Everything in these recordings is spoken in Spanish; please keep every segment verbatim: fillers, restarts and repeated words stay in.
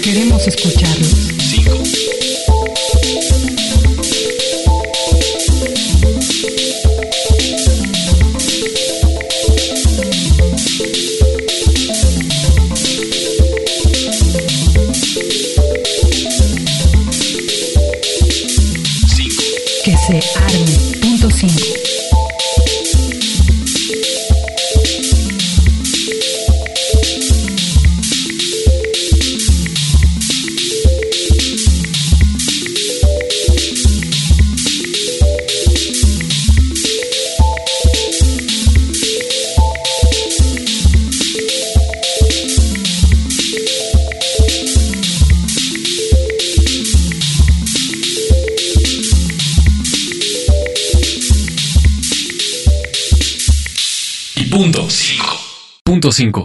Queremos escucharlos. cinco. Que se arme. Punto cinco. Punto cinco. Punto cinco.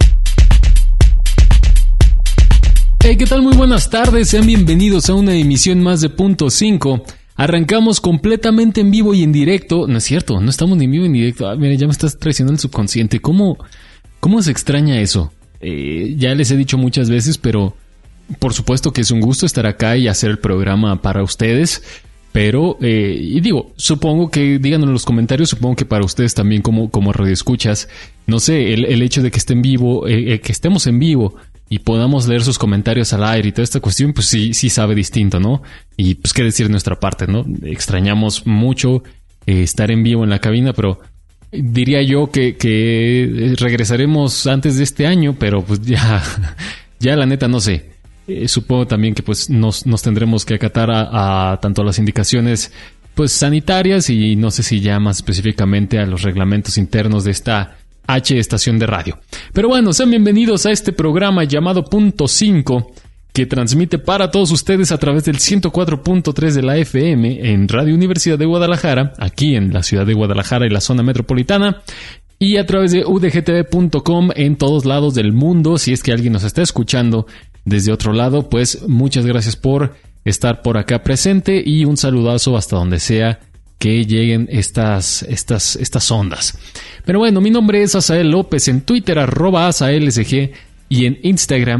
Hey, ¿qué tal? Muy buenas tardes, sean bienvenidos a una emisión más de Punto cinco. Arrancamos completamente en vivo y en directo. No es cierto, no estamos ni en vivo ni en directo. Ah, mira, ya me estás traicionando el subconsciente. ¿Cómo, cómo se extraña eso? Eh, ya les he dicho muchas veces, pero por supuesto que es un gusto estar acá y hacer el programa para ustedes. Pero, eh, y digo, supongo que, díganlo en los comentarios, supongo que para ustedes también como, como radioescuchas, no sé, el, el hecho de que esté en vivo, eh, eh, que estemos en vivo y podamos leer sus comentarios al aire y toda esta cuestión, pues sí, sí sabe distinto, ¿no? Y pues qué decir de nuestra parte, ¿no? Extrañamos mucho eh, estar en vivo en la cabina, pero diría yo que, que regresaremos antes de este año, pero pues ya, ya la neta no sé. Eh, supongo también que pues nos, nos tendremos que acatar a, a tanto a las indicaciones pues sanitarias y no sé si ya más específicamente a los reglamentos internos de esta H estación de radio. Pero bueno, sean bienvenidos a este programa llamado Punto cinco, que transmite para todos ustedes a través del ciento cuatro punto tres de la F M en Radio Universidad de Guadalajara, aquí en la ciudad de Guadalajara y la zona metropolitana, y a través de u d g t v punto com en todos lados del mundo. Si es que alguien nos está escuchando desde otro lado, pues muchas gracias por estar por acá presente y un saludazo hasta donde sea que lleguen estas, estas, estas ondas. Pero bueno, mi nombre es Asael López, en Twitter arroba AsaelSG y en Instagram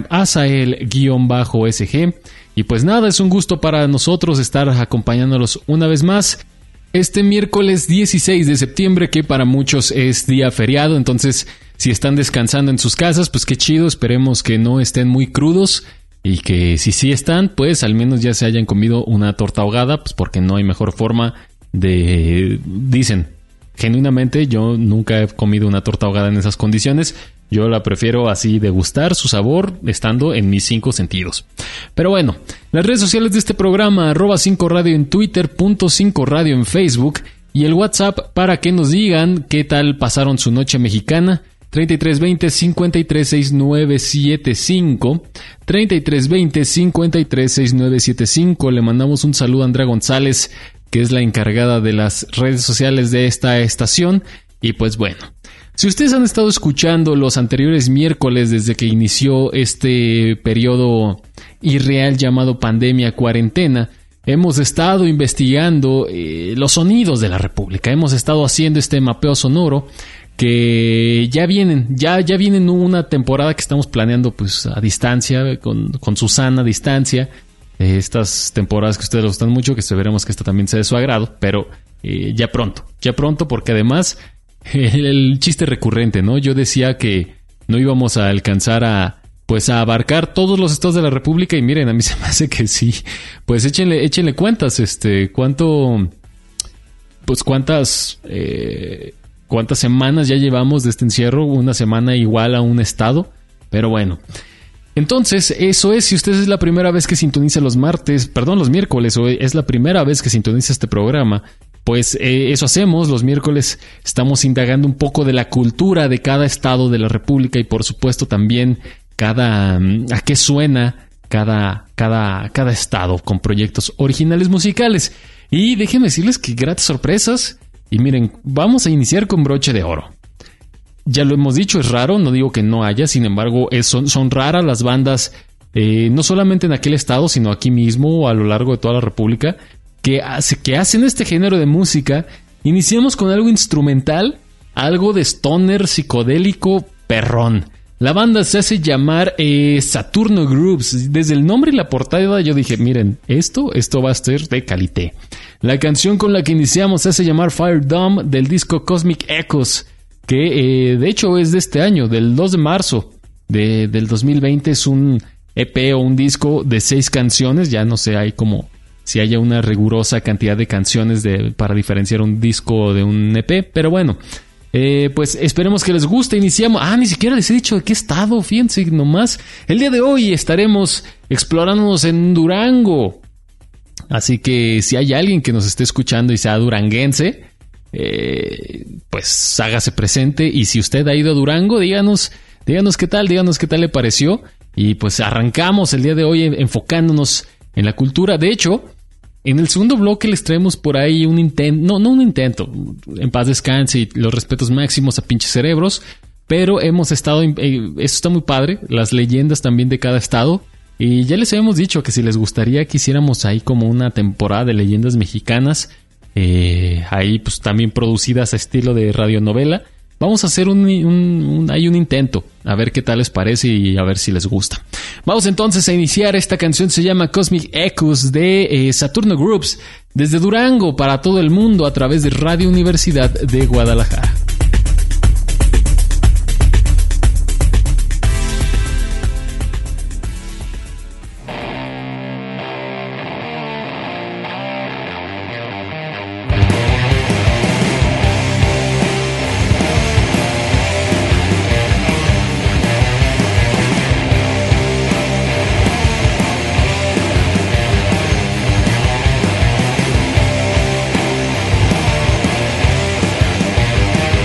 Asael-SG. Y pues nada, es un gusto para nosotros estar acompañándolos una vez más este miércoles dieciséis de septiembre, que para muchos es día feriado. Entonces, si están descansando en sus casas, pues qué chido, esperemos que no estén muy crudos y que si sí están, pues al menos ya se hayan comido una torta ahogada, pues porque no hay mejor forma de... Dicen, genuinamente yo nunca he comido una torta ahogada en esas condiciones, yo la prefiero así, degustar su sabor estando en mis cinco sentidos. Pero bueno, las redes sociales de este programa, arroba cinco radio en Twitter, punto cinco radio en Facebook y el WhatsApp para que nos digan qué tal pasaron su noche mexicana, treinta y tres veinte, cincuenta y tres sesenta y nueve setenta y cinco, treinta y tres veinte, cincuenta y tres sesenta y nueve setenta y cinco. Le mandamos un saludo a Andrea González, que es la encargada de las redes sociales de esta estación. Y pues bueno, si ustedes han estado escuchando los anteriores miércoles desde que inició este periodo irreal llamado pandemia, cuarentena, hemos estado investigando eh, los sonidos de la República. Hemos estado haciendo este mapeo sonoro que ya vienen, ya, ya vienen una temporada que estamos planeando pues a distancia, con, con Susana a distancia. Eh, estas temporadas que a ustedes les gustan mucho, que esperemos que esta también sea de su agrado, pero eh, ya pronto, ya pronto, porque además el, el chiste recurrente, ¿no? Yo decía que no íbamos a alcanzar a pues a abarcar todos los estados de la República y miren, a mí se me hace que sí. Pues échenle, échenle cuentas, este, cuánto, pues cuántas, eh, cuántas semanas ya llevamos de este encierro, una semana igual a un estado, pero bueno. Entonces, eso es, si usted es la primera vez que sintoniza los martes, perdón, los miércoles, o es la primera vez que sintoniza este programa, pues eh, eso hacemos. Los miércoles estamos indagando un poco de la cultura de cada estado de la República y por supuesto también cada a qué suena cada, cada, cada estado con proyectos originales musicales. Y déjenme decirles que gratas sorpresas. Y miren, vamos a iniciar con broche de oro. Ya lo hemos dicho, es raro, no digo que no haya, sin embargo, es, son, son raras las bandas, eh, no solamente en aquel estado, sino aquí mismo, a lo largo de toda la República, que, hace, que hacen este género de música. Iniciamos con algo instrumental, algo de stoner psicodélico perrón. La banda se hace llamar eh, Saturno Grooves. Desde el nombre y la portada yo dije, miren, esto, esto va a ser de calité. La canción con la que iniciamos se hace llamar Fire Dome del disco Cosmic Echoes, que eh, de hecho es de este año, del dos de marzo de, del dos mil veinte. Es un E P o un disco de seis canciones. Ya no sé, hay como si haya una rigurosa cantidad de canciones de, para diferenciar un disco de un E P, pero bueno. Eh, pues esperemos que les guste. Iniciamos. Ah, ni siquiera les he dicho de qué estado. Fíjense nomás. El día de hoy estaremos explorándonos en Durango. Así que si hay alguien que nos esté escuchando y sea duranguense, eh, pues hágase presente. Y si usted ha ido a Durango, díganos, díganos qué tal, díganos qué tal le pareció. Y pues arrancamos el día de hoy enfocándonos en la cultura. De hecho, en el segundo bloque les traemos por ahí un intento, no, no un intento, en paz descanse y los respetos máximos a pinches cerebros, pero hemos estado, eh, eso está muy padre, las leyendas también de cada estado, y ya les habíamos dicho que si les gustaría que hiciéramos ahí como una temporada de leyendas mexicanas, eh, ahí pues también producidas a estilo de radionovela. Vamos a hacer un, un, un, hay un intento, a ver qué tal les parece y a ver si les gusta. Vamos entonces a iniciar. Esta canción se llama Cosmic Echoes de eh, Saturno Grooves, desde Durango para todo el mundo a través de Radio Universidad de Guadalajara. We'll be right back.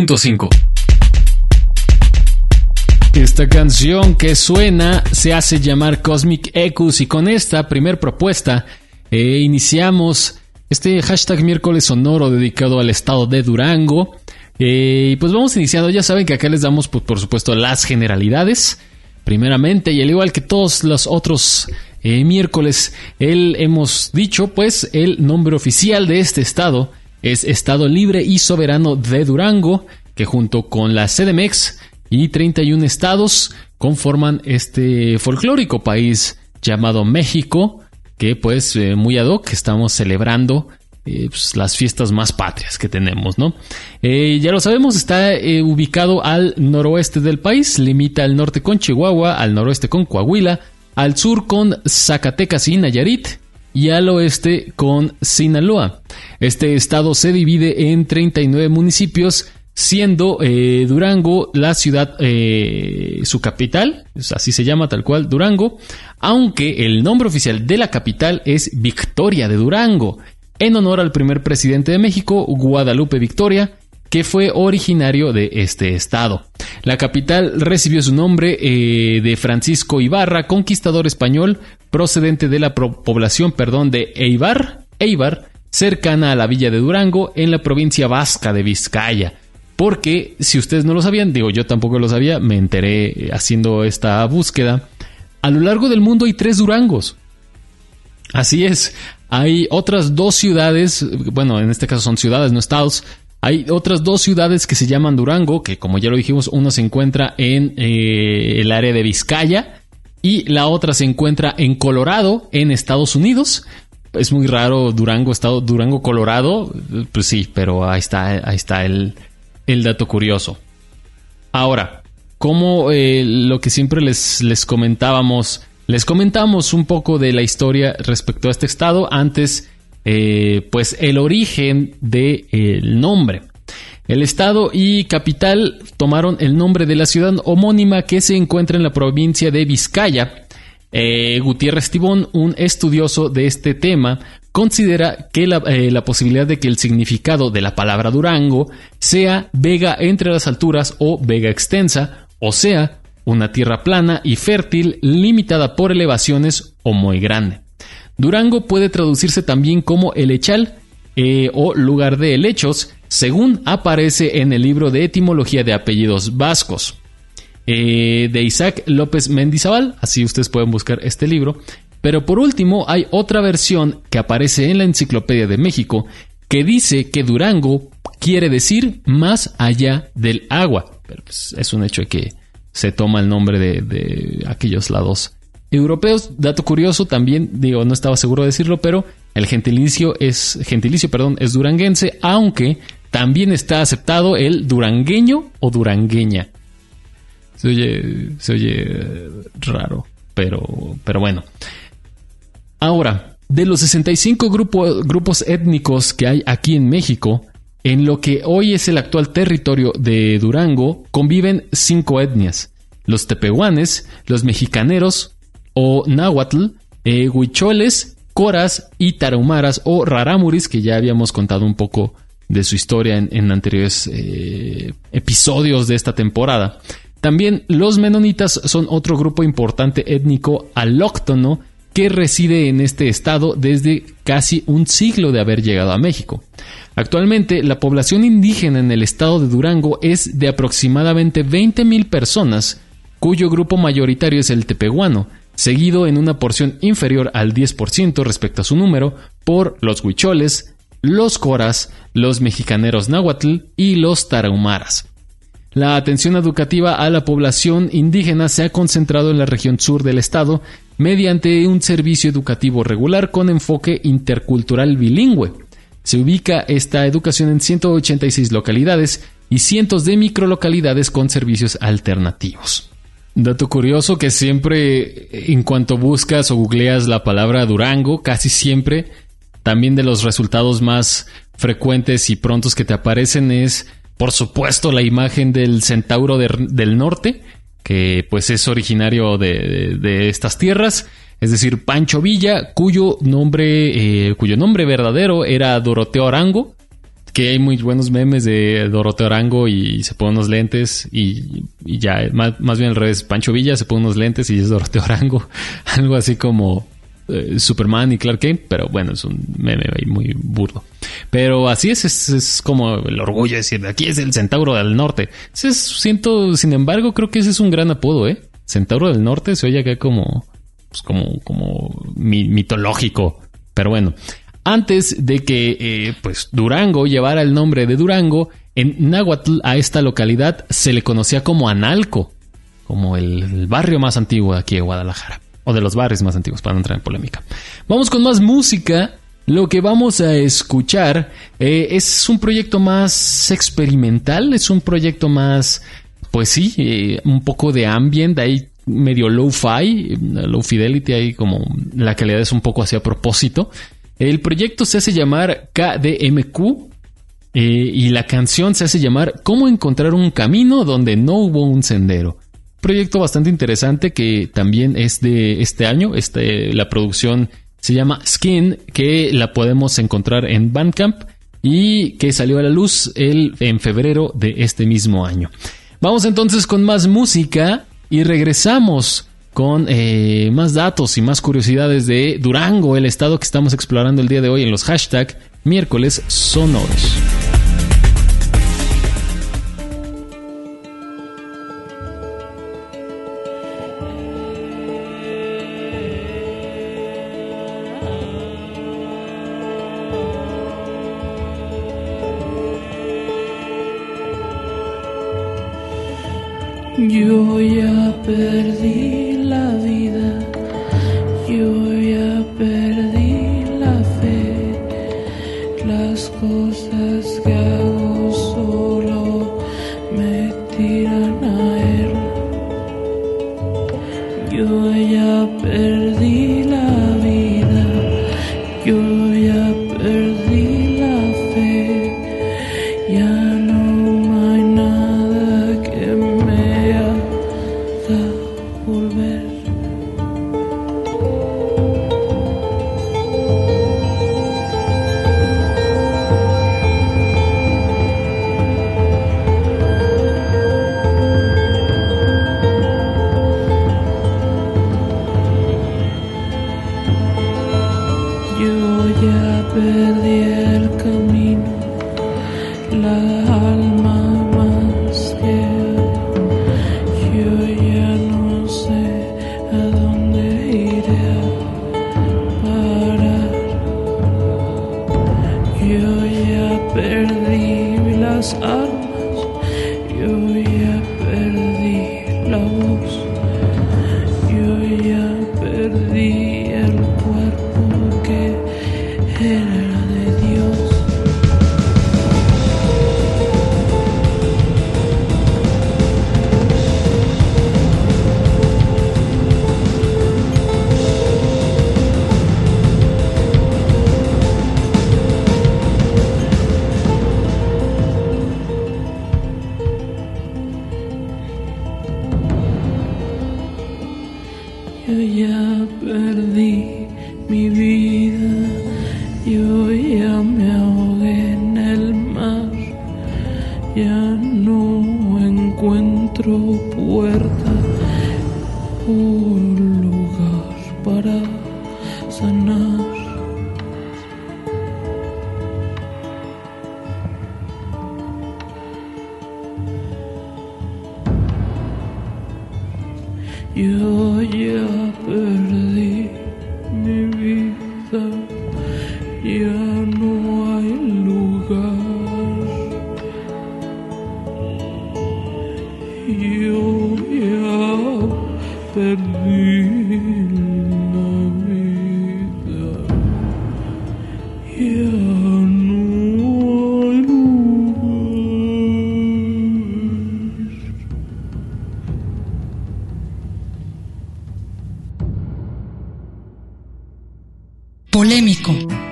punto cinco. Esta canción que suena se hace llamar Cosmic Echoes y con esta primer propuesta eh, iniciamos este hashtag miércoles sonoro dedicado al estado de Durango. Eh, y pues vamos iniciando, ya saben que acá les damos pues, por supuesto las generalidades primeramente, y al igual que todos los otros eh, miércoles el, hemos dicho pues el nombre oficial de este estado es Estado Libre y Soberano de Durango, que junto con la C D M X y treinta y un estados conforman este folclórico país llamado México, que pues eh, muy ad hoc estamos celebrando eh, pues, las fiestas más patrias que tenemos, ¿no? Eh, ya lo sabemos, está eh, ubicado al noroeste del país, limita al norte con Chihuahua, al noroeste con Coahuila, al sur con Zacatecas y Nayarit, y al oeste con Sinaloa. Este estado se divide en treinta y nueve municipios, siendo eh, Durango la ciudad, eh, su capital, así se llama tal cual, Durango, aunque el nombre oficial de la capital es Victoria de Durango, en honor al primer presidente de México, Guadalupe Victoria, que fue originario de este estado. La capital recibió su nombre eh, de Francisco Ibarra, conquistador español, procedente de la pro- población perdón, de Eibar, Eibar, cercana a la villa de Durango, en la provincia vasca de Vizcaya. Porque, si ustedes no lo sabían, digo, yo tampoco lo sabía, me enteré haciendo esta búsqueda, a lo largo del mundo hay tres Durangos. Así es, hay otras dos ciudades, bueno, en este caso son ciudades, no estados, hay otras dos ciudades que se llaman Durango, que como ya lo dijimos, una se encuentra en eh, el área de Vizcaya y la otra se encuentra en Colorado, en Estados Unidos. Es muy raro Durango, estado Durango, Colorado, pues sí, pero ahí está, ahí está el... el dato curioso. Ahora, como eh, lo que siempre les, les comentábamos, les comentamos un poco de la historia respecto a este estado, antes, eh, pues el origen del nombre. El estado y capital tomaron el nombre de la ciudad homónima que se encuentra en la provincia de Vizcaya. Eh, Gutiérrez Tibón, un estudioso de este tema, considera que la, eh, la posibilidad de que el significado de la palabra Durango sea vega entre las alturas o vega extensa, o sea, una tierra plana y fértil limitada por elevaciones o muy grande. Durango puede traducirse también como helechal eh, o lugar de helechos, según aparece en el libro de etimología de apellidos vascos. Eh, de Isaac López Mendizábal, así ustedes pueden buscar este libro. Pero por último hay otra versión que aparece en la Enciclopedia de México que dice que Durango quiere decir más allá del agua. Pero pues, es un hecho de que se toma el nombre de, de aquellos lados europeos. Dato curioso también, digo, no estaba seguro de decirlo, pero el gentilicio es, gentilicio, perdón, es duranguense, aunque también está aceptado el durangueño o durangueña. Se oye, se oye raro, pero, pero bueno. Ahora, de los sesenta y cinco grupo, grupos étnicos que hay aquí en México, en lo que hoy es el actual territorio de Durango, conviven cinco etnias: los tepehuanes, los mexicaneros o náhuatl, eh, huicholes, coras y tarahumaras o rarámuris, que ya habíamos contado un poco de su historia en, en anteriores eh, episodios de esta temporada. También los menonitas son otro grupo importante étnico alóctono que reside en este estado desde casi un siglo de haber llegado a México. Actualmente, la población indígena en el estado de Durango es de aproximadamente veinte mil personas, cuyo grupo mayoritario es el tepehuano, seguido en una porción inferior al diez por ciento respecto a su número por los huicholes, los coras, los mexicaneros náhuatl y los tarahumaras. La atención educativa a la población indígena se ha concentrado en la región sur del estado mediante un servicio educativo regular con enfoque intercultural bilingüe. Se ubica esta educación en ciento ochenta y seis localidades y cientos de microlocalidades con servicios alternativos. Dato curioso que siempre, en cuanto buscas o googleas la palabra Durango, casi siempre, también de los resultados más frecuentes y prontos que te aparecen es, por supuesto, la imagen del centauro de, del norte, que pues es originario de, de, de estas tierras, es decir, Pancho Villa, cuyo nombre, eh, cuyo nombre verdadero era Doroteo Arango, que hay muy buenos memes de Doroteo Arango y se pone unos lentes y, y ya, más, más bien al revés, Pancho Villa se pone unos lentes y es Doroteo Arango. Algo así como eh, Superman y Clark Kent, pero bueno, es un meme ahí muy burdo. Pero así es, es, es como el orgullo de decir, aquí es el Centauro del Norte. Ese es, siento, sin embargo, creo que ese es un gran apodo, ¿eh? Centauro del Norte se oye acá como, pues como, como mi, mitológico. Pero bueno, antes de que eh, pues Durango llevara el nombre de Durango, en náhuatl a esta localidad se le conocía como Analco, como el, el barrio más antiguo de aquí de Guadalajara, o de los barrios más antiguos, para no entrar en polémica. Vamos con más música. Lo que vamos a escuchar eh, es un proyecto más experimental, es un proyecto más, pues sí, eh, un poco de ambient, ahí medio low-fi, low fidelity, ahí como la calidad es un poco así a propósito. El proyecto se hace llamar K D M Q eh, y la canción se hace llamar ¿Cómo encontrar un camino donde no hubo un sendero? Proyecto bastante interesante que también es de este año. Este, la producción se llama Skin, que la podemos encontrar en Bandcamp y que salió a la luz el, en febrero de este mismo año. Vamos entonces con más música y regresamos con eh, más datos y más curiosidades de Durango, el estado que estamos explorando el día de hoy en los hashtag miércoles sonoros. Yo ya perdí la vida, yo ya perdí la fe, las cosas que hago solo me tiran a él. Yo ya perdí la vida, yo ya perdí la fe, ya no hay nada que me haga volver. Yo ya perdí el camino, la alma más que yo ya no sé a dónde iré a parar. Yo ya perdí las armas, yo ya perdí la voz, yo ya perdí el cuerpo que era de Dios. Yo ya perdí mi vida, yo ya me ahogué en el mar, ya no encuentro puerta o lugar para sanar. Yo ya perdí mi vida, ya no hay lugar. Yo ya perdí la vida, ya no hay lugar. Polémico.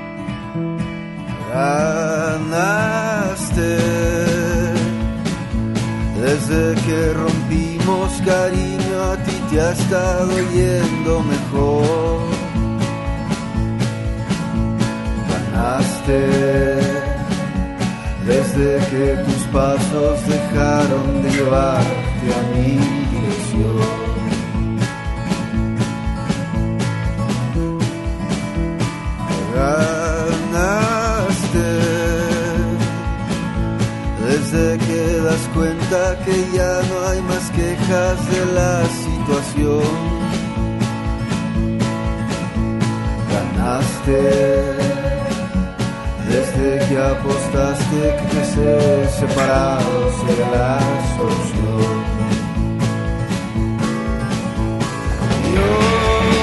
Ganaste desde que rompimos, cariño, a ti te ha estado yendo mejor. Ganaste desde que tus pasos dejaron de llevarte a mi dirección. Ganaste desde que das cuenta que ya no hay más quejas de la situación. Ganaste desde que apostaste que crecer separados era la solución. Yo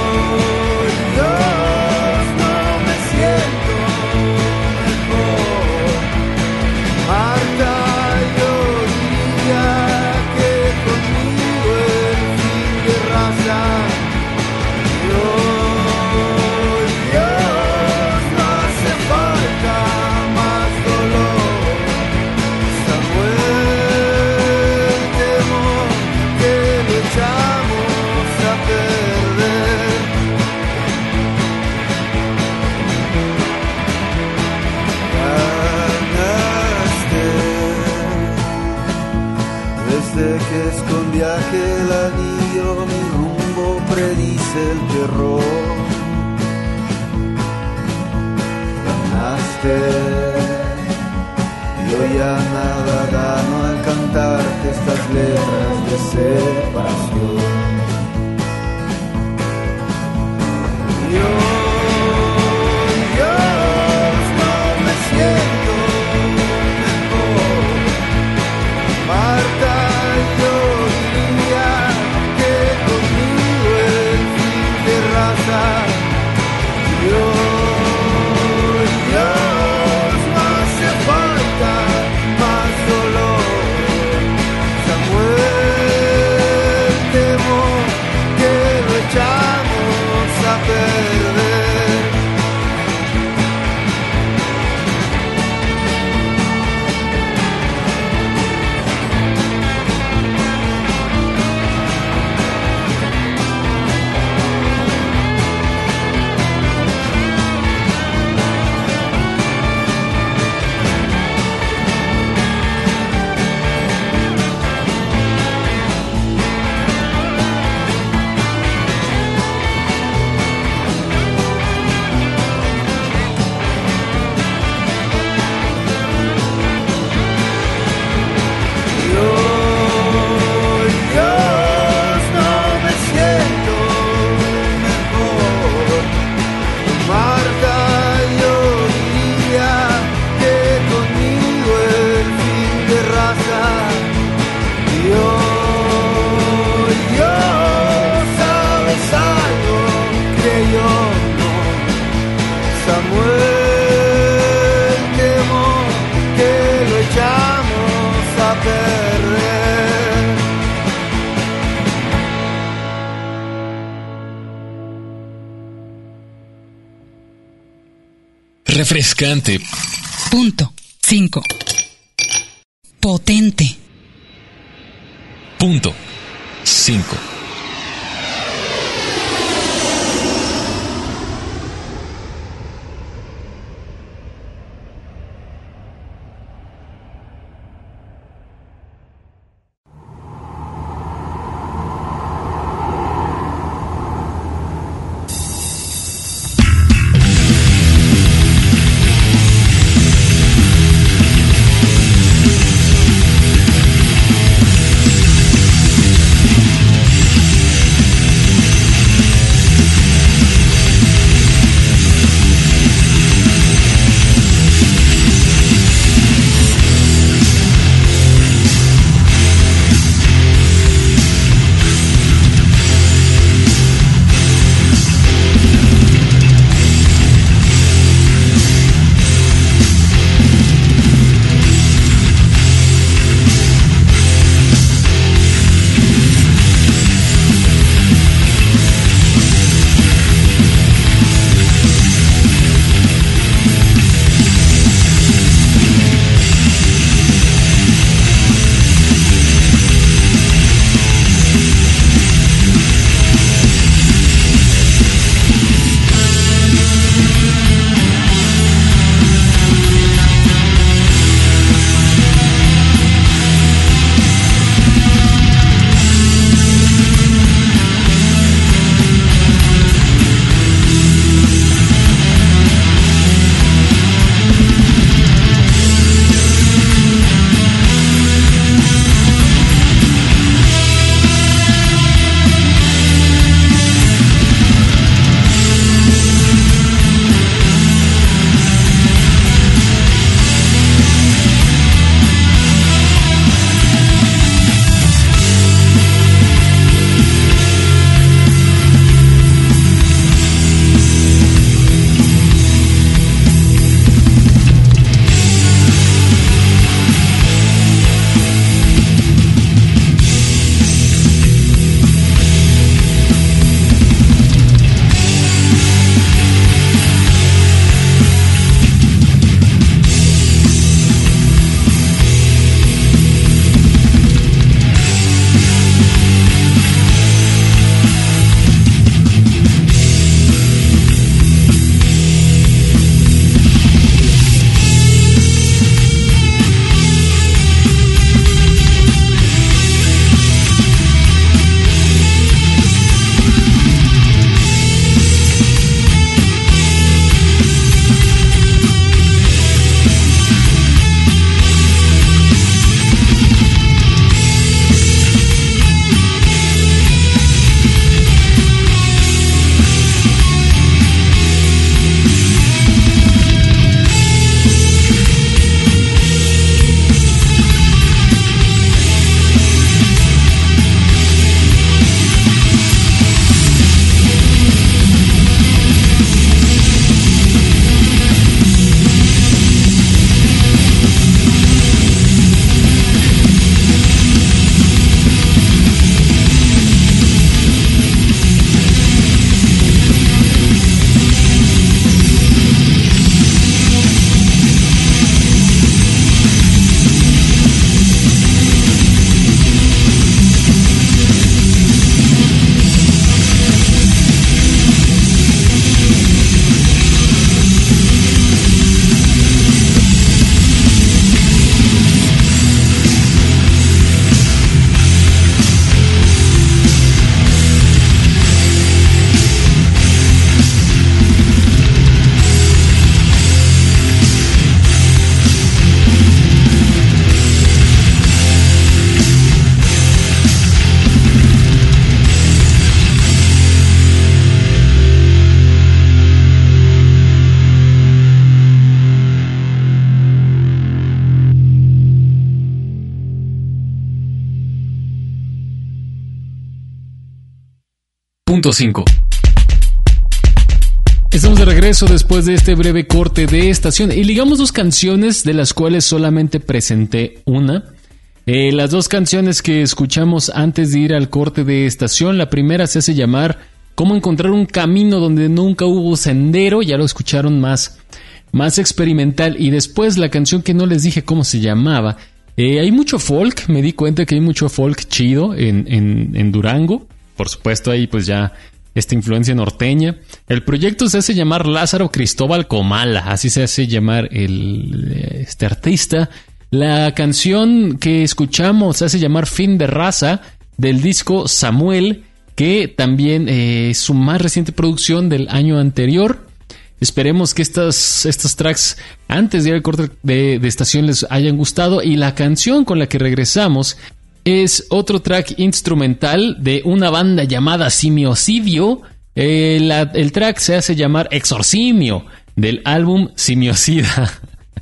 que escondí aquel anillo, mi rumbo predice el terror. Ganaste, yo ya nada gano al cantarte estas letras de separación. Yo, Dios, no me siento mejor. Marta, refrescante. Punto cinco. Potente. Punto cinco. punto cinco. Estamos de regreso después de este breve corte de estación y ligamos dos canciones de las cuales solamente presenté una. Eh, las dos canciones que escuchamos antes de ir al corte de estación, la primera se hace llamar Cómo encontrar un camino donde nunca hubo sendero, ya lo escucharon más, más experimental, y después la canción que no les dije cómo se llamaba. Eh, hay mucho folk, me di cuenta que hay mucho folk chido en, en, en Durango, por supuesto ahí pues ya esta influencia norteña. El proyecto se hace llamar Lázaro Cristóbal Comala, así se hace llamar el, este artista. La canción que escuchamos se hace llamar Fin de Raza, del disco Samuel, que también eh, es su más reciente producción del año anterior. Esperemos que estas, estos tracks antes de ir al corte de, de estación les hayan gustado. Y la canción con la que regresamos es otro track instrumental de una banda llamada Simiocidio. Eh, la, el track se hace llamar Exorcimio, del álbum Simiocida.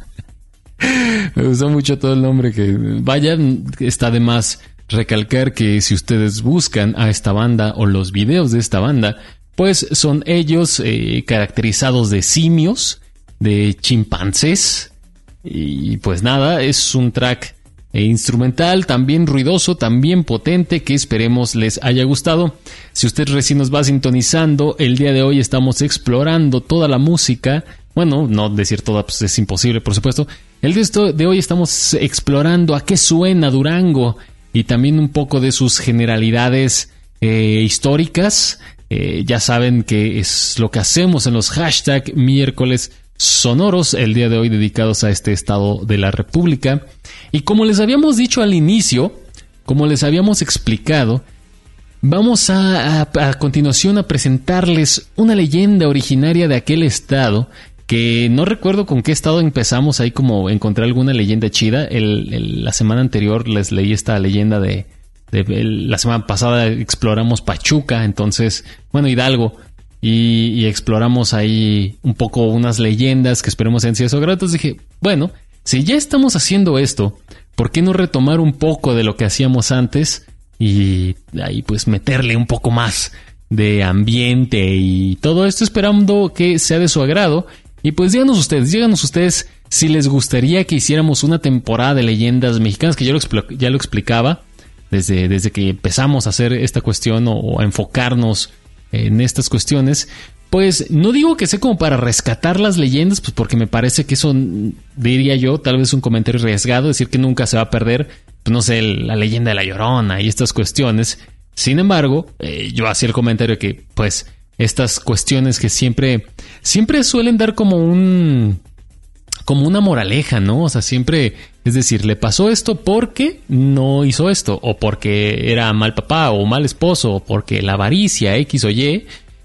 Me gustó mucho todo el nombre, que vaya, está de más recalcar que si ustedes buscan a esta banda o los videos de esta banda, pues son ellos eh, caracterizados de simios, de chimpancés, y pues nada, es un track eh, instrumental, también ruidoso, también potente, que esperemos les haya gustado. Si usted recién nos va sintonizando, el día de hoy estamos explorando toda la música. Bueno, no decir toda, pues es imposible, por supuesto. El de, de hoy estamos explorando a qué suena Durango y también un poco de sus generalidades eh, históricas. Eh, ya saben que es lo que hacemos en los hashtag miércoles sonoros, el día de hoy dedicados a este estado de la República. Y como les habíamos dicho al inicio, como les habíamos explicado, vamos a, a, a continuación a presentarles una leyenda originaria de aquel estado, que no recuerdo con qué estado empezamos, ahí como encontré alguna leyenda chida. El, el, la semana anterior les leí esta leyenda de, de, de la semana pasada exploramos Pachuca, entonces, bueno, Hidalgo, y, y exploramos ahí un poco unas leyendas que esperemos sean sido de su agrado. Entonces dije, bueno, si ya estamos haciendo esto, ¿por qué no retomar un poco de lo que hacíamos antes y ahí pues meterle un poco más de ambiente y todo esto, esperando que sea de su agrado? Y pues díganos ustedes, díganos ustedes si les gustaría que hiciéramos una temporada de leyendas mexicanas, que yo lo expl- ya lo explicaba desde, desde que empezamos a hacer esta cuestión o, o a enfocarnos en estas cuestiones. Pues no digo que sea como para rescatar las leyendas, pues porque me parece que eso, diría yo, tal vez un comentario arriesgado, decir que nunca se va a perder, pues no sé, la leyenda de La Llorona y estas cuestiones. Sin embargo, eh, yo hacía el comentario que pues estas cuestiones que siempre siempre suelen dar como un como una moraleja, ¿no? O sea, siempre, es decir, le pasó esto porque no hizo esto, o porque era mal papá o mal esposo, o porque la avaricia X o Y,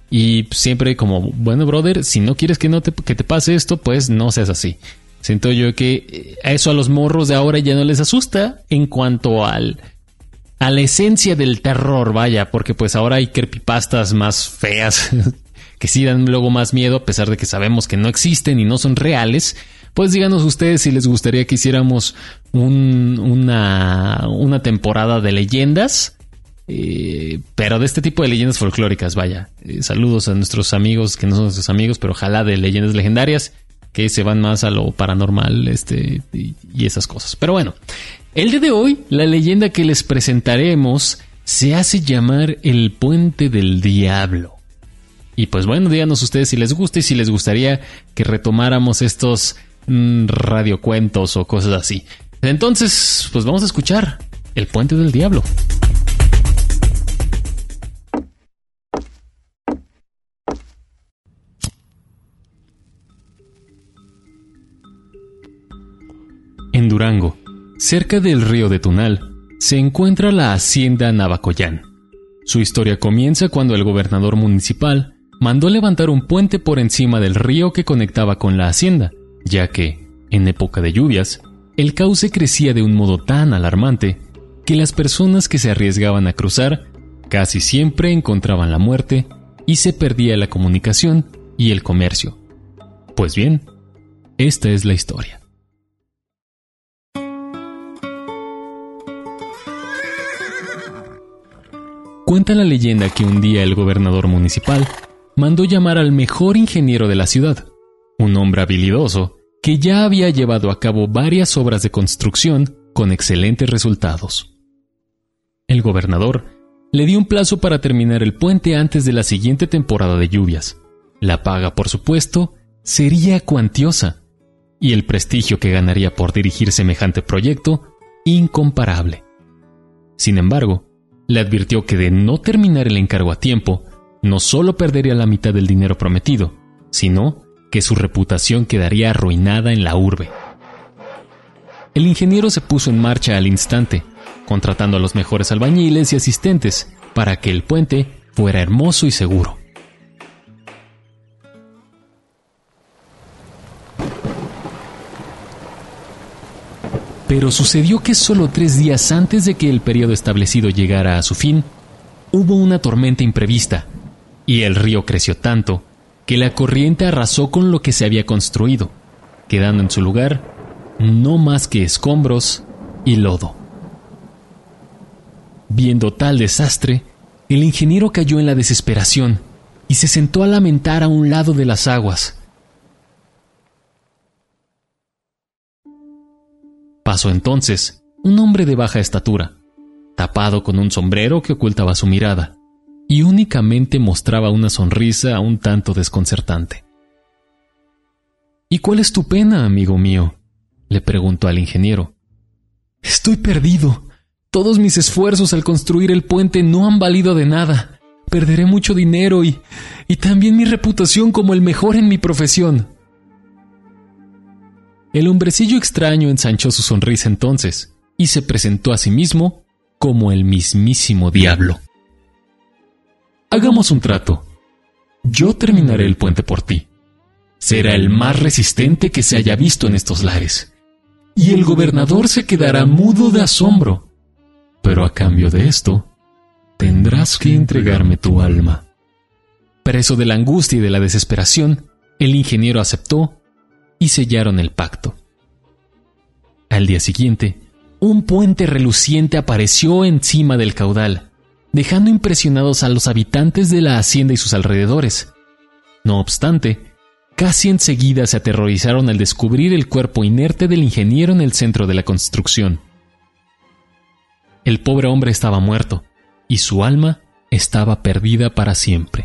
y siempre como, bueno, brother, si no quieres que no te, que te pase esto, pues no seas así. Siento yo que a eso a los morros de ahora ya no les asusta en cuanto al a la esencia del terror, vaya, porque pues ahora hay creepypastas más feas que sí dan luego más miedo, a pesar de que sabemos que no existen y no son reales. Pues díganos ustedes si les gustaría que hiciéramos un, una, una temporada de leyendas, eh, pero de este tipo de leyendas folclóricas, vaya. Eh, saludos a nuestros amigos, que no son nuestros amigos, pero ojalá de leyendas legendarias, que se van más a lo paranormal, este, y, y esas cosas. Pero bueno, el día de hoy, la leyenda que les presentaremos se hace llamar el Puente del Diablo. Y pues bueno, díganos ustedes si les gusta y si les gustaría que retomáramos estos mmm, radiocuentos o cosas así. Entonces, pues vamos a escuchar el Puente del Diablo. En Durango, cerca del río de Tunal, se encuentra la hacienda Navacoyán. Su historia comienza cuando el gobernador municipal mandó levantar un puente por encima del río que conectaba con la hacienda, ya que, en época de lluvias, el cauce crecía de un modo tan alarmante que las personas que se arriesgaban a cruzar casi siempre encontraban la muerte y se perdía la comunicación y el comercio. Pues bien, esta es la historia. Cuenta la leyenda que un día el gobernador municipal mandó llamar al mejor ingeniero de la ciudad, un hombre habilidoso que ya había llevado a cabo varias obras de construcción con excelentes resultados. El gobernador le dio un plazo para terminar el puente antes de la siguiente temporada de lluvias. La paga, por supuesto, sería cuantiosa, y el prestigio que ganaría por dirigir semejante proyecto, incomparable. Sin embargo, le advirtió que de no terminar el encargo a tiempo, no solo perdería la mitad del dinero prometido, sino que su reputación quedaría arruinada en la urbe. El ingeniero se puso en marcha al instante, contratando a los mejores albañiles y asistentes para que el puente fuera hermoso y seguro. Pero sucedió que solo tres días antes de que el periodo establecido llegara a su fin, hubo una tormenta imprevista, y el río creció tanto que la corriente arrasó con lo que se había construido, quedando en su lugar no más que escombros y lodo. Viendo tal desastre, el ingeniero cayó en la desesperación y se sentó a lamentar a un lado de las aguas. Pasó entonces un hombre de baja estatura, tapado con un sombrero que ocultaba su mirada, y únicamente mostraba una sonrisa un tanto desconcertante. ¿Y cuál es tu pena, amigo mío?, le preguntó al ingeniero. Estoy perdido. Todos mis esfuerzos al construir el puente no han valido de nada. Perderé mucho dinero y, y también mi reputación como el mejor en mi profesión. El hombrecillo extraño ensanchó su sonrisa entonces y se presentó a sí mismo como el mismísimo diablo. Hagamos un trato. Yo terminaré el puente por ti. Será el más resistente que se haya visto en estos lares. Y el gobernador se quedará mudo de asombro. Pero a cambio de esto, tendrás que entregarme tu alma. Preso de la angustia y de la desesperación, el ingeniero aceptó y sellaron el pacto. Al día siguiente, un puente reluciente apareció encima del caudal, dejando impresionados a los habitantes de la hacienda y sus alrededores. No obstante, casi enseguida se aterrorizaron al descubrir el cuerpo inerte del ingeniero en el centro de la construcción. El pobre hombre estaba muerto, y su alma estaba perdida para siempre.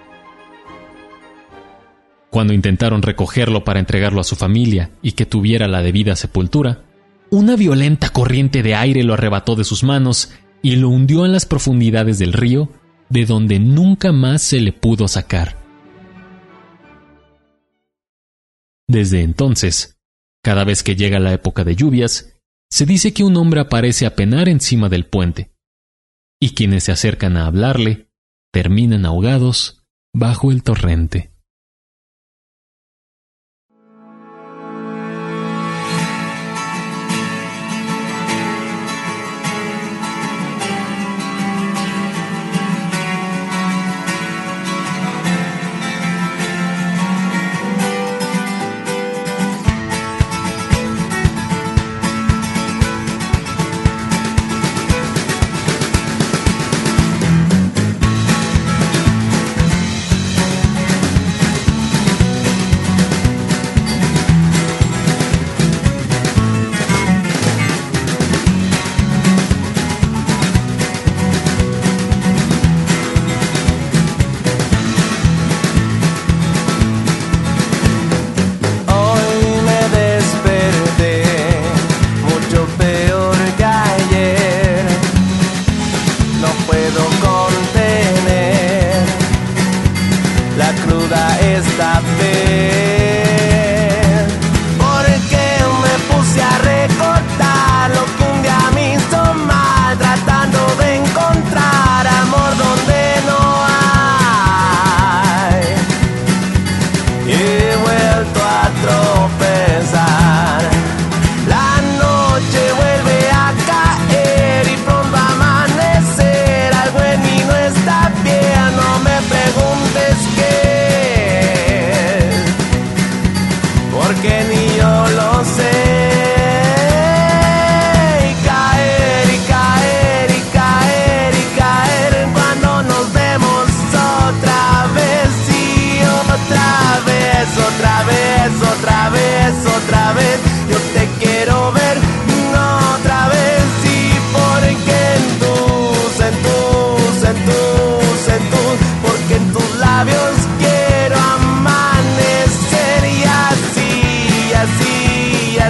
Cuando intentaron recogerlo para entregarlo a su familia y que tuviera la debida sepultura, una violenta corriente de aire lo arrebató de sus manos y lo hundió en las profundidades del río, de donde nunca más se le pudo sacar. Desde entonces, cada vez que llega la época de lluvias, se dice que un hombre aparece a penar encima del puente, y quienes se acercan a hablarle terminan ahogados bajo el torrente.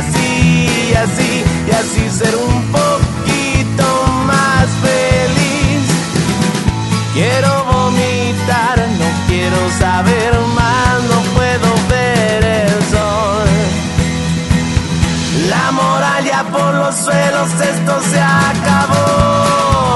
así, y así, y así ser un poquito más feliz. Quiero vomitar, no quiero saber más, no puedo ver el sol. La moral ya por los suelos, esto se acabó.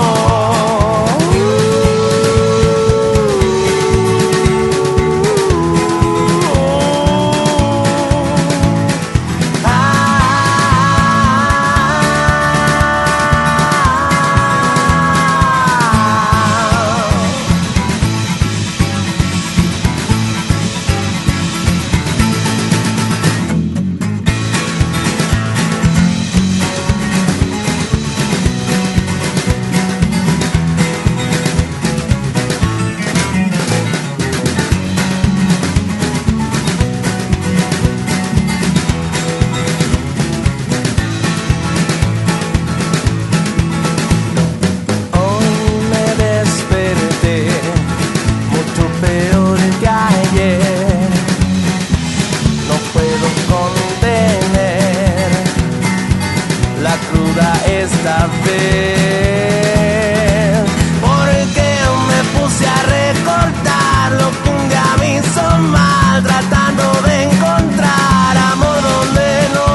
Esta vez, porque me puse a recortar lo que un día me hizo mal, tratando de encontrar amor donde no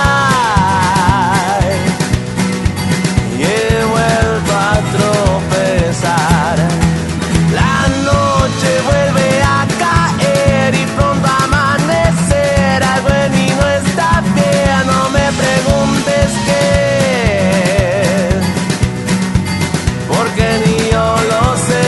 hay, y he vuelto a tropezar. La noche vuelve a caer y pronto a amanecer, algo en mí no está bien, no me preguntes qué, porque ni yo lo sé.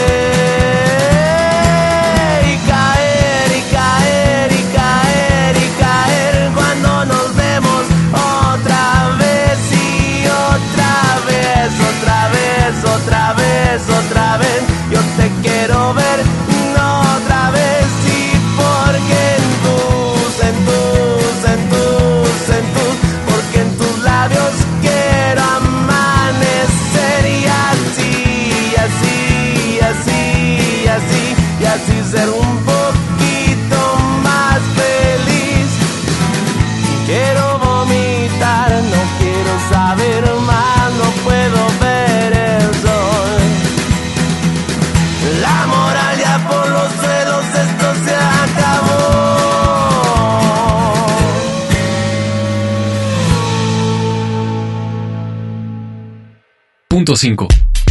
Y caer, y caer, y caer, y caer cuando nos vemos otra vez y otra vez, otra vez, otra vez, otra vez. Yo te quiero ver, no otra vez, y porque en tus, en tus, en tus, en tus, porque en tus labios quiero amanecer y así, y así, y así, y así, y así ser un poquito más feliz. Quiero vomitar, no quiero saber más, no puedo ver el sol. La moral ya por los suelos, esto se acabó. Punto cinco.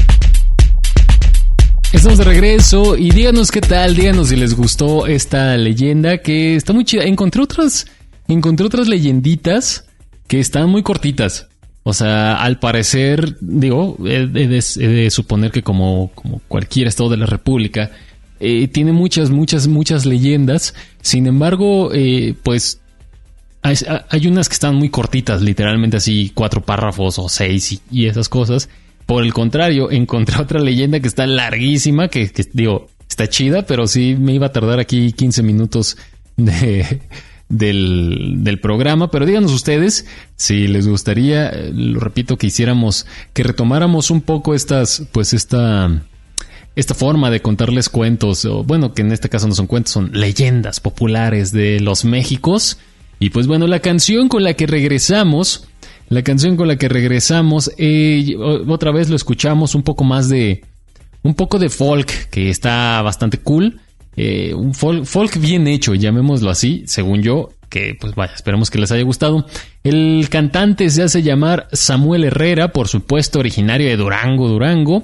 Estamos de regreso y díganos qué tal, díganos si les gustó esta leyenda que está muy chida. Encontré otras, encontré otras leyenditas que están muy cortitas. O sea, al parecer, digo, he de, he de suponer que como, como cualquier estado de la República, eh, tiene muchas, muchas, muchas leyendas. Sin embargo, eh, pues hay, hay unas que están muy cortitas, literalmente así cuatro párrafos o seis y, y esas cosas. Por el contrario, encontré otra leyenda que está larguísima, que, que digo, está chida, pero sí me iba a tardar aquí quince minutos de, del, del programa. Pero díganos ustedes si les gustaría, lo repito, que hiciéramos, que retomáramos un poco estas, pues esta, esta forma de contarles cuentos, o bueno, que en este caso no son cuentos, son leyendas populares de los Méxicos. Y pues bueno, la canción con la que regresamos... La canción con la que regresamos, eh, otra vez lo escuchamos, un poco más de... Un poco de folk, que está bastante cool. Eh, un folk, folk bien hecho, llamémoslo así, según yo. Que pues vaya, esperemos que les haya gustado. El cantante se hace llamar Samuel Herrera, por supuesto, originario de Durango, Durango.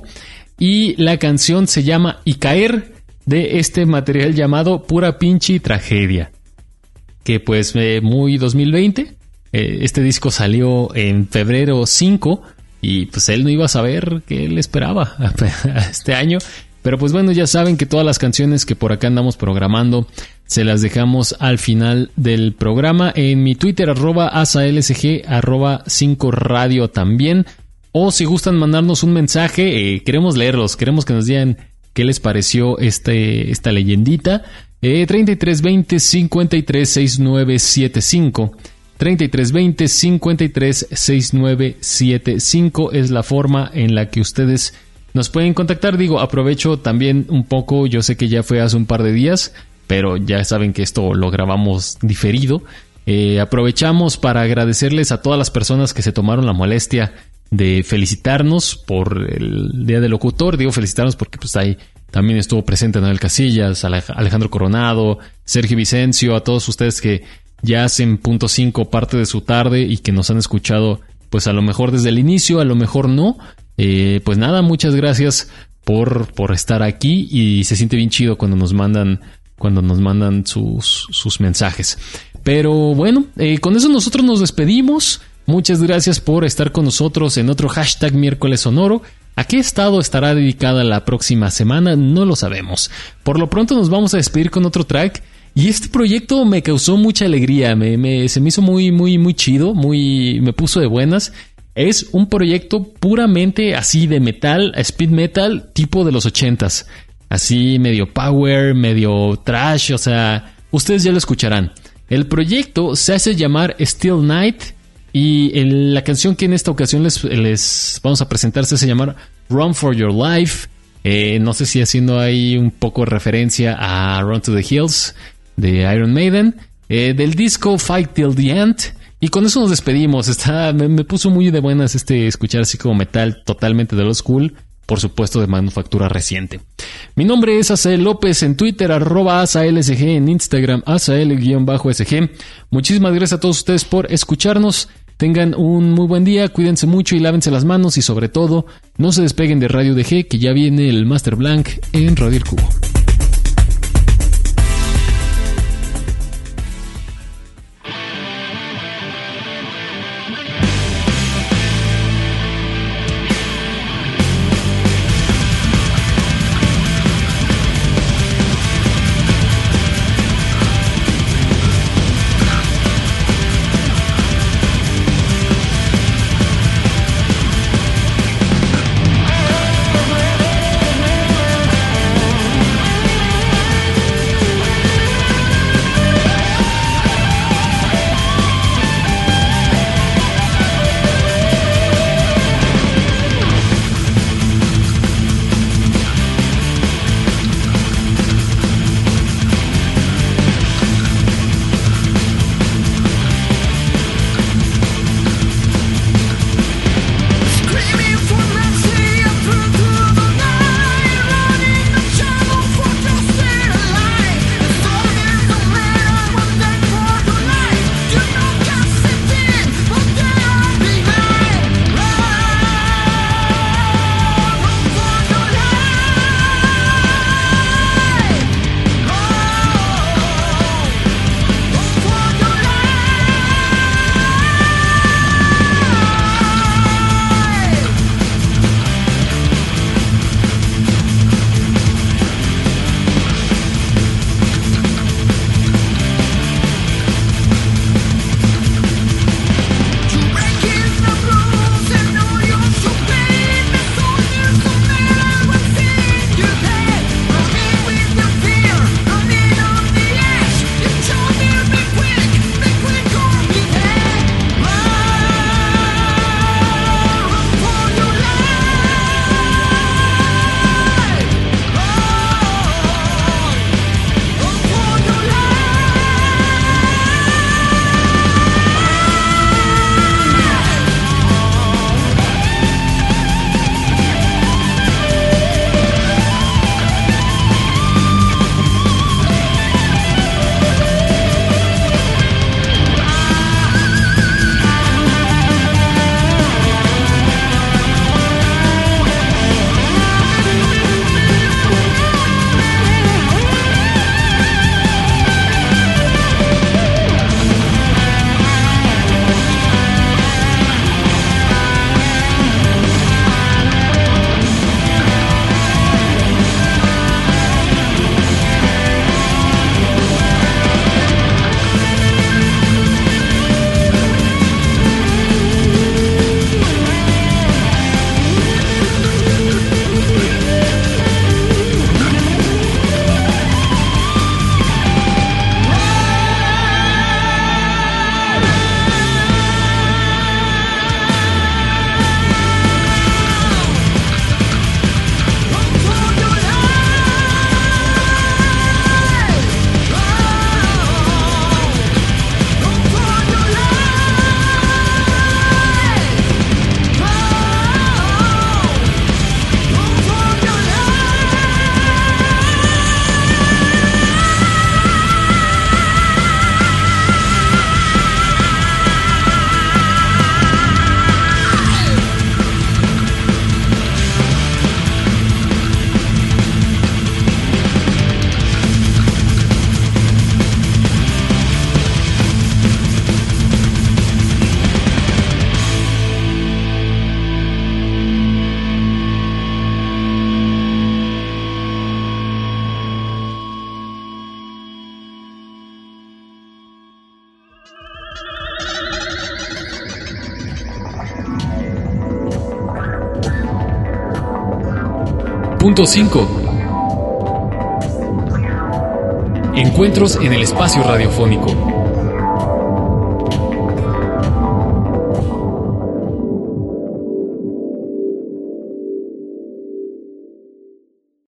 Y la canción se llama Y Caer, de este material llamado Pura Pinche Tragedia. Que pues eh, muy dos mil veinte... Este disco salió en febrero cinco y pues él no iba a saber qué él esperaba este año. Pero pues bueno, ya saben que todas las canciones que por acá andamos programando se las dejamos al final del programa en mi Twitter, arroba asalsg, arroba cinco radio también. O si gustan mandarnos un mensaje, eh, queremos leerlos, queremos que nos digan qué les pareció este, esta leyendita. Eh, treinta y tres veinte, cincuenta y tres, sesenta y nueve setenta y cinco. treinta y tres veinte, cincuenta y tres, sesenta y nueve setenta y cinco es la forma en la que ustedes nos pueden contactar. Digo, aprovecho también un poco, yo sé que ya fue hace un par de días, pero ya saben que esto lo grabamos diferido. Eh, aprovechamos para agradecerles a todas las personas que se tomaron la molestia de felicitarnos por el Día del Locutor. Digo felicitarnos porque pues ahí también estuvo presente Noel Casillas, Alejandro Coronado, Sergio Vicencio, a todos ustedes que ya hacen punto cinco parte de su tarde y que nos han escuchado pues a lo mejor desde el inicio, a lo mejor no. Eh, pues nada, muchas gracias por, por estar aquí, y se siente bien chido cuando nos mandan, cuando nos mandan sus, sus mensajes. Pero bueno, eh, con eso nosotros nos despedimos. Muchas gracias por estar con nosotros en otro hashtag miércoles sonoro. ¿A qué estado estará dedicada la próxima semana? No lo sabemos. Por lo pronto nos vamos a despedir con otro track. Y este proyecto me causó mucha alegría. Me, me, se me hizo muy, muy, muy chido. Muy, me puso de buenas. Es un proyecto puramente así de metal, speed metal, tipo de los ochentas. Así medio power, medio trash. O sea, ustedes ya lo escucharán. El proyecto se hace llamar Still Night. Y el, la canción que en esta ocasión les, les vamos a presentar se hace llamar Run for Your Life. Eh, no sé si haciendo ahí un poco de referencia a Run to the Hills de Iron Maiden. Eh, del disco Fight Till the End. Y con eso nos despedimos. Está, me, me puso muy de buenas este escuchar así como metal totalmente de old school. Por supuesto de manufactura reciente. Mi nombre es Asael López en Twitter, arroba AsaelSG, en Instagram, Asael-S G. Muchísimas gracias a todos ustedes por escucharnos. Tengan un muy buen día, cuídense mucho y lávense las manos, y sobre todo, no se despeguen de Radio D G, que ya viene el Master Blank en Radio El Cubo. We'll be right back. punto cinco. Encuentros en el espacio radiofónico.